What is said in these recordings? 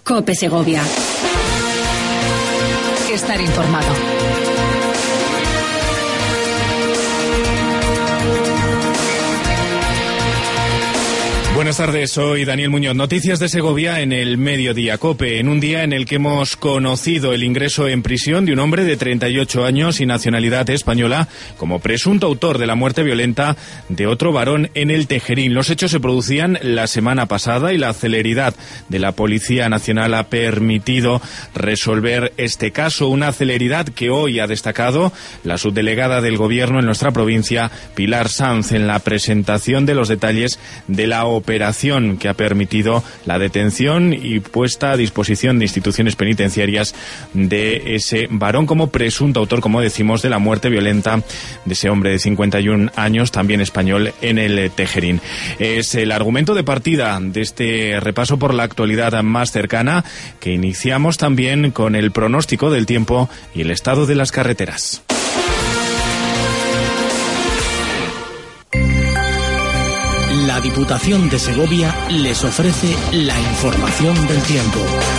COPE Segovia. Estar informado. Buenas tardes, soy Daniel Muñoz. Noticias de Segovia en el Mediodía COPE, en un día en el que hemos conocido el ingreso en prisión de un hombre de 38 años y nacionalidad española como presunto autor de la muerte violenta de otro varón en el Tejerín. Los hechos se producían la semana pasada y la celeridad de la Policía Nacional ha permitido resolver este caso, una celeridad que hoy ha destacado la subdelegada del Gobierno en nuestra provincia, Pilar Sanz, en la presentación de los detalles de la operación que ha permitido la detención y puesta a disposición de instituciones penitenciarias de ese varón como presunto autor, como decimos, de la muerte violenta de ese hombre de 51 años, también español, en el Tejerín. Es el argumento de partida de este repaso por la actualidad más cercana, que iniciamos también con el pronóstico del tiempo y el estado de las carreteras. La Diputación de Segovia les ofrece la información del tiempo.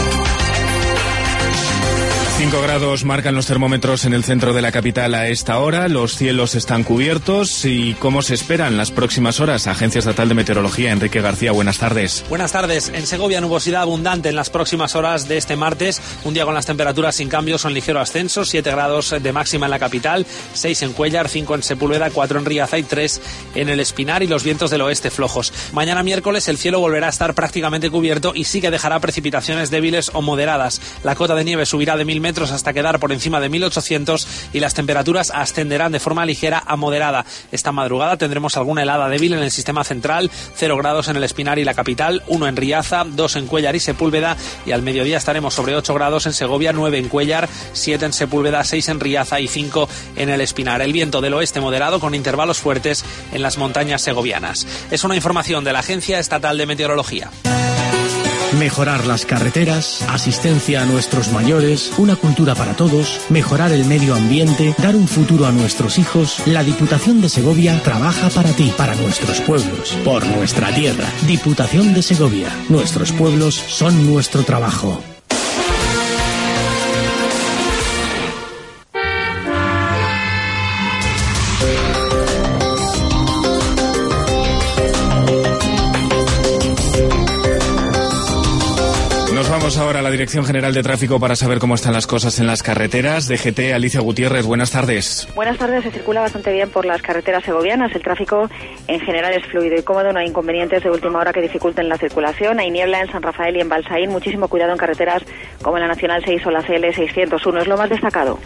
5 grados marcan los termómetros en el centro de la capital a esta hora. Los cielos están cubiertos. ¿Y cómo se esperan las próximas horas? Agencia Estatal de Meteorología, Enrique García, buenas tardes. Buenas tardes. En Segovia, nubosidad abundante en las próximas horas de este martes. Un día con las temperaturas sin cambios, en ligero ascenso. 7 grados de máxima en la capital, 6 en Cuéllar, 5 en Sepúlveda, 4 en Riaza y 3 en el Espinar, y los vientos del oeste flojos. Mañana miércoles el cielo volverá a estar prácticamente cubierto y sí que dejará precipitaciones débiles o moderadas. La cota de nieve subirá de 1000 metros hasta quedar por encima de 1800 y las temperaturas ascenderán de forma ligera a moderada. Esta madrugada tendremos alguna helada débil en el sistema central, 0 grados en el Espinar y la capital, 1 en Riaza, 2 en Cuéllar y Sepúlveda, y al mediodía estaremos sobre 8 grados en Segovia, 9 en Cuéllar, 7 en Sepúlveda, 6 en Riaza y 5 en el Espinar. El viento del oeste moderado con intervalos fuertes en las montañas segovianas. Es una información de la Agencia Estatal de Meteorología. Mejorar las carreteras, asistencia a nuestros mayores, una cultura para todos, mejorar el medio ambiente, dar un futuro a nuestros hijos. La Diputación de Segovia trabaja para ti, para nuestros pueblos, por nuestra tierra. Diputación de Segovia. Nuestros pueblos son nuestro trabajo. Vamos ahora a la Dirección General de Tráfico para saber cómo están las cosas en las carreteras. DGT, Alicia Gutiérrez, buenas tardes. Buenas tardes, se circula bastante bien por las carreteras segovianas. El tráfico en general es fluido y cómodo, no hay inconvenientes de última hora que dificulten la circulación. Hay niebla en San Rafael y en Balsaín. Muchísimo cuidado en carreteras como la Nacional 6 o la CL 601, es lo más destacado.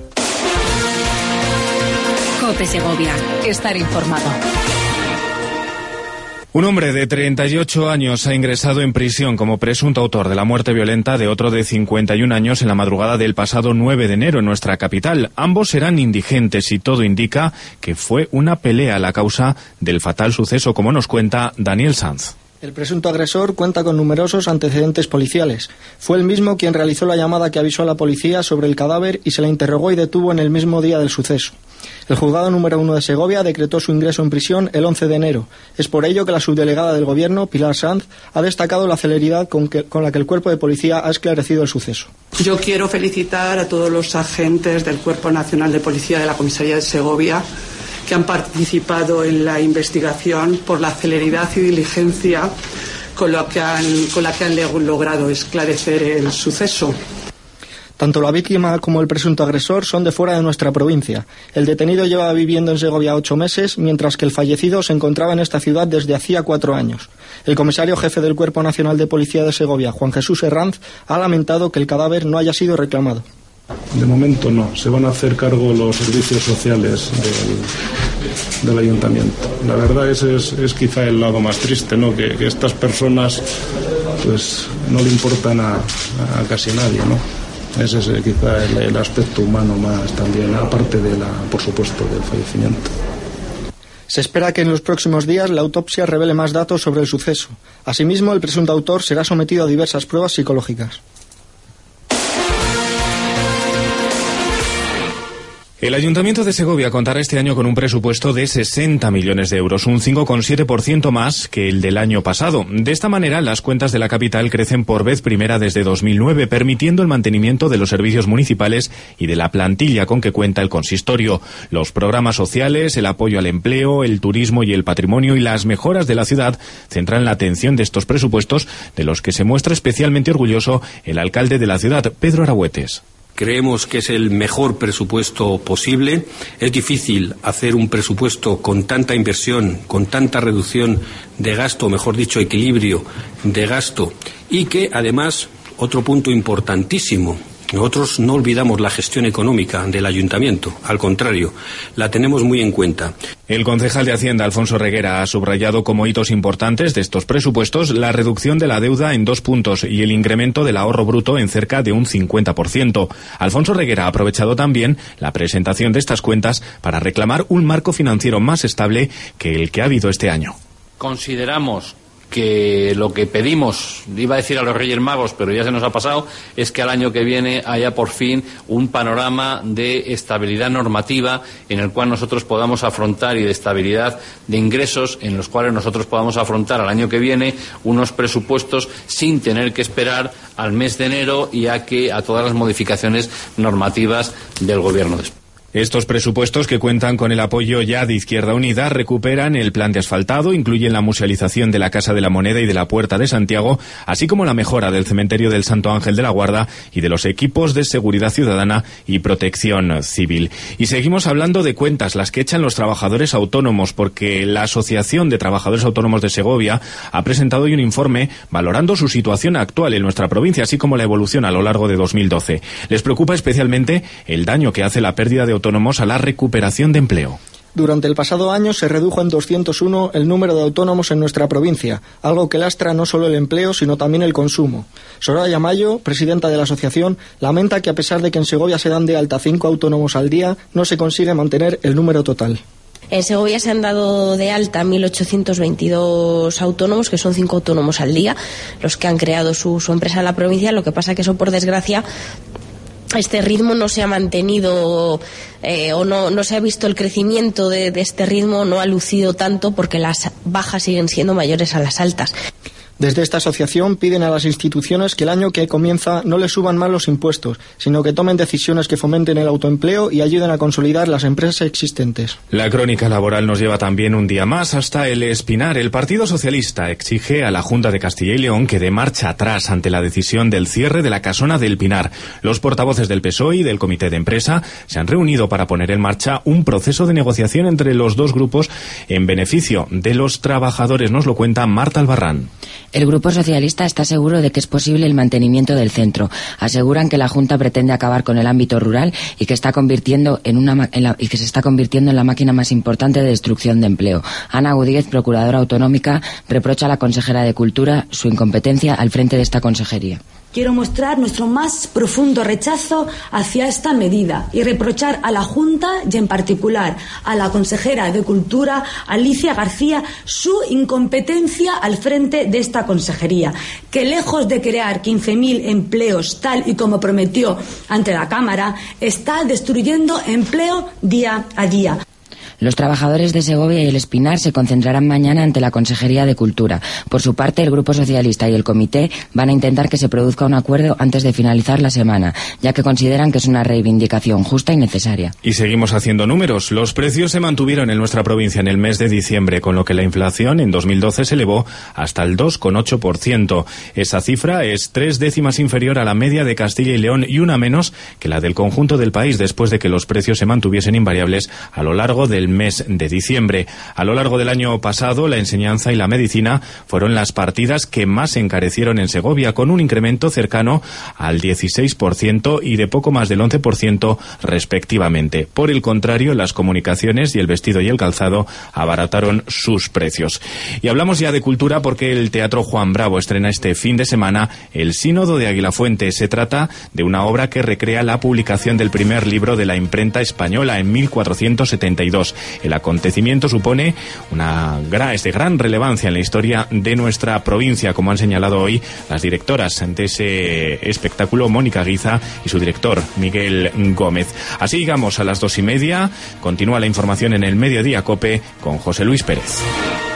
COPE Segovia, estar informado. Un hombre de 38 años ha ingresado en prisión como presunto autor de la muerte violenta de otro de 51 años en la madrugada del pasado 9 de enero en nuestra capital. Ambos eran indigentes y todo indica que fue una pelea la causa del fatal suceso, como nos cuenta Daniel Sanz. El presunto agresor cuenta con numerosos antecedentes policiales. Fue el mismo quien realizó la llamada que avisó a la policía sobre el cadáver y se le interrogó y detuvo en el mismo día del suceso. El juzgado número 1 de Segovia decretó su ingreso en prisión el 11 de enero. Es por ello que la subdelegada del Gobierno, Pilar Sanz, ha destacado la celeridad con la que el Cuerpo de Policía ha esclarecido el suceso. Yo quiero felicitar a todos los agentes del Cuerpo Nacional de Policía de la Comisaría de Segovia que han participado en la investigación por la celeridad y diligencia con la que han logrado esclarecer el suceso. Tanto la víctima como el presunto agresor son de fuera de nuestra provincia. El detenido lleva viviendo en Segovia 8 meses, mientras que el fallecido se encontraba en esta ciudad desde hacía 4 años. El comisario jefe del Cuerpo Nacional de Policía de Segovia, Juan Jesús Herranz, ha lamentado que el cadáver no haya sido reclamado. De momento no, se van a hacer cargo los servicios sociales del ayuntamiento. La verdad es quizá el lado más triste, ¿no? Que estas personas pues no le importan a casi nadie, ¿no? Ese es quizá el aspecto humano más también, aparte por supuesto, del fallecimiento. Se espera que en los próximos días la autopsia revele más datos sobre el suceso. Asimismo, el presunto autor será sometido a diversas pruebas psicológicas. El Ayuntamiento de Segovia contará este año con un presupuesto de 60 millones de euros, un 5,7% más que el del año pasado. De esta manera, las cuentas de la capital crecen por vez primera desde 2009, permitiendo el mantenimiento de los servicios municipales y de la plantilla con que cuenta el consistorio. Los programas sociales, el apoyo al empleo, el turismo y el patrimonio y las mejoras de la ciudad centran la atención de estos presupuestos, de los que se muestra especialmente orgulloso el alcalde de la ciudad, Pedro Aragüetes. Creemos que es el mejor presupuesto posible. Es difícil hacer un presupuesto con tanta inversión, con tanta reducción de gasto, mejor dicho, equilibrio de gasto, y que además, otro punto importantísimo, nosotros no olvidamos la gestión económica del ayuntamiento, al contrario, la tenemos muy en cuenta. El concejal de Hacienda, Alfonso Reguera, ha subrayado como hitos importantes de estos presupuestos la reducción de la deuda en 2 puntos y el incremento del ahorro bruto en cerca de un 50%. Alfonso Reguera ha aprovechado también la presentación de estas cuentas para reclamar un marco financiero más estable que el que ha habido este año. Consideramos que lo que pedimos, iba a decir a los Reyes Magos, pero ya se nos ha pasado, es que al año que viene haya por fin un panorama de estabilidad normativa en el cual nosotros podamos afrontar, y de estabilidad de ingresos en los cuales nosotros podamos afrontar al año que viene unos presupuestos sin tener que esperar al mes de enero y a todas las modificaciones normativas del Gobierno de España. Estos presupuestos, que cuentan con el apoyo ya de Izquierda Unida, recuperan el plan de asfaltado, incluyen la musealización de la Casa de la Moneda y de la Puerta de Santiago, así como la mejora del cementerio del Santo Ángel de la Guarda y de los equipos de seguridad ciudadana y protección civil. Y seguimos hablando de cuentas, las que echan los trabajadores autónomos, porque la Asociación de Trabajadores Autónomos de Segovia ha presentado hoy un informe valorando su situación actual en nuestra provincia, así como la evolución a lo largo de 2012. Les preocupa especialmente el daño que hace la pérdida de autónomos a la recuperación de empleo. Durante el pasado año se redujo en 201 el número de autónomos en nuestra provincia, algo que lastra no solo el empleo, sino también el consumo. Soraya Mayo, presidenta de la asociación, lamenta que a pesar de que en Segovia se dan de alta 5 autónomos al día, no se consigue mantener el número total. En Segovia se han dado de alta 1.822 autónomos, que son 5 autónomos al día, los que han creado su empresa en la provincia. Lo que pasa que eso, por desgracia, este ritmo no se ha mantenido o no se ha visto el crecimiento de este ritmo, no ha lucido tanto porque las bajas siguen siendo mayores a las altas. Desde esta asociación piden a las instituciones que el año que comienza no les suban más los impuestos, sino que tomen decisiones que fomenten el autoempleo y ayuden a consolidar las empresas existentes. La crónica laboral nos lleva también un día más hasta El Espinar. El Partido Socialista exige a la Junta de Castilla y León que dé marcha atrás ante la decisión del cierre de la casona del Pinar. Los portavoces del PSOE y del Comité de Empresa se han reunido para poner en marcha un proceso de negociación entre los dos grupos en beneficio de los trabajadores. Nos lo cuenta Marta Albarrán. El Grupo Socialista está seguro de que es posible el mantenimiento del centro. Aseguran que la Junta pretende acabar con el ámbito rural y que se está convirtiendo en la máquina más importante de destrucción de empleo. Ana Gudíez, procuradora autonómica, reprocha a la consejera de Cultura su incompetencia al frente de esta consejería. Quiero mostrar nuestro más profundo rechazo hacia esta medida y reprochar a la Junta y en particular a la consejera de Cultura, Alicia García, su incompetencia al frente de esta consejería, que lejos de crear 15.000 empleos tal y como prometió ante la Cámara, está destruyendo empleo día a día. Los trabajadores de Segovia y El Espinar se concentrarán mañana ante la Consejería de Cultura. Por su parte, el Grupo Socialista y el Comité van a intentar que se produzca un acuerdo antes de finalizar la semana, ya que consideran que es una reivindicación justa y necesaria. Y seguimos haciendo números. Los precios se mantuvieron en nuestra provincia en el mes de diciembre, con lo que la inflación en 2012 se elevó hasta el 2,8%. Esa cifra es 3 décimas inferior a la media de Castilla y León y una menos que la del conjunto del país, después de que los precios se mantuviesen invariables a lo largo del mes de diciembre. A lo largo del año pasado, la enseñanza y la medicina fueron las partidas que más se encarecieron en Segovia, con un incremento cercano al 16% y de poco más del 11% respectivamente. Por el contrario, las comunicaciones y el vestido y el calzado abarataron sus precios. Y hablamos ya de cultura porque el Teatro Juan Bravo estrena este fin de semana El Sínodo de Aguilafuente. Se trata de una obra que recrea la publicación del primer libro de la imprenta española en 1472. años. El acontecimiento supone es de gran relevancia en la historia de nuestra provincia, como han señalado hoy las directoras de ese espectáculo, Mónica Guiza, y su director, Miguel Gómez. Así llegamos a las 2:30. Continúa la información en el Mediodía COPE con José Luis Pérez.